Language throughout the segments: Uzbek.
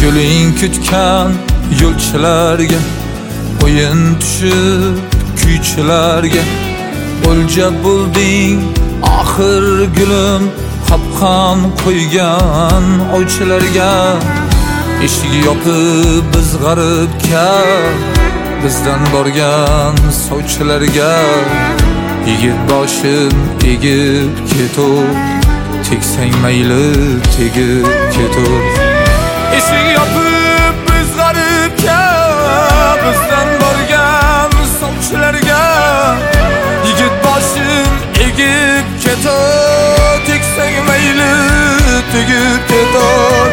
yo'ling kutgan yo'lchilarga, o'yin tushib kuychilarga, o'lja bo'lding oxir gulim, qopqon qo'ygan ovchilarga. Eshigi yopib biz g'aribga, bizdan borgan sovchilarga. Yigit boshim egib ketur, tegsang mayli tegib ketur. Eshik yopib biz g'aribga, bizdan borgan sovchilarga. Yigit boshim egib ketur, tegsang mayli tegib ketur.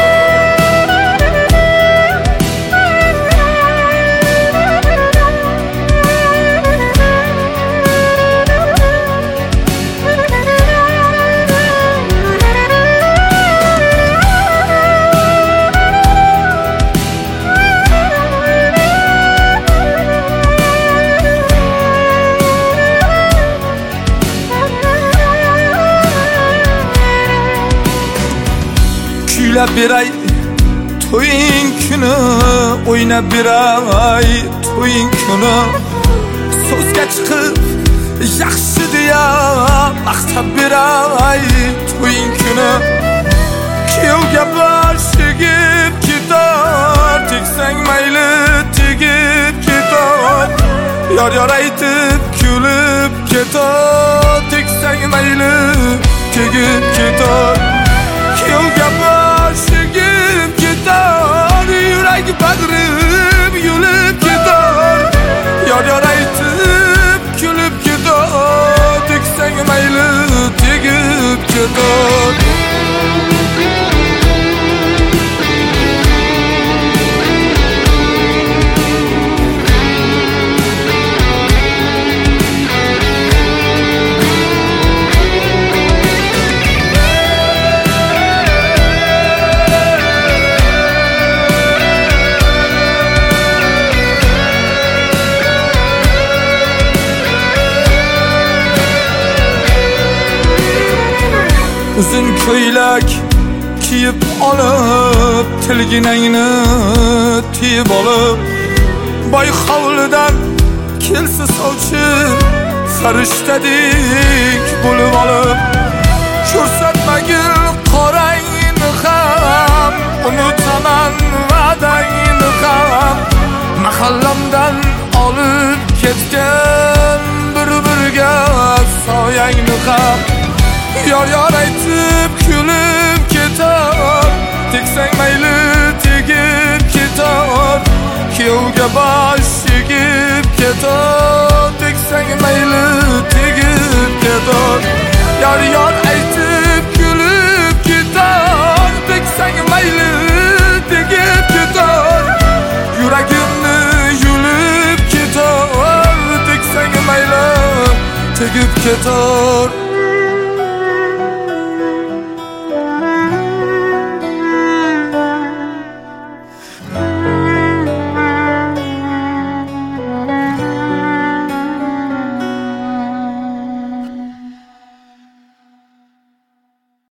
Kuylab beray to'ying kuni, o'ynab beray to'ying kuni. So'zga chiqib yaxshi deya maqtab beray to'ying kuni. Kuyovga bosh egib ketar, tegsang mayli tegib ketar. Yor aytib kulib ketar, tegsang mayli tegib ketar. Kuyovga bosh egib ketar, yurak bag'rim yulib ketar. Yor aytib kulib ketar, tegsang mayli tegib ketar. Uzun ko'ylak kiyib olib, tilginangni tiyib olib, boy hovlidan kelsa sovchi, farishtadek bo'lib olib. Ko'rsatmagil qorangni ham, unutaman va'dangni ham. Mahallamdan olib ketgan bir-birga soyangni ham. Yor aytib kulib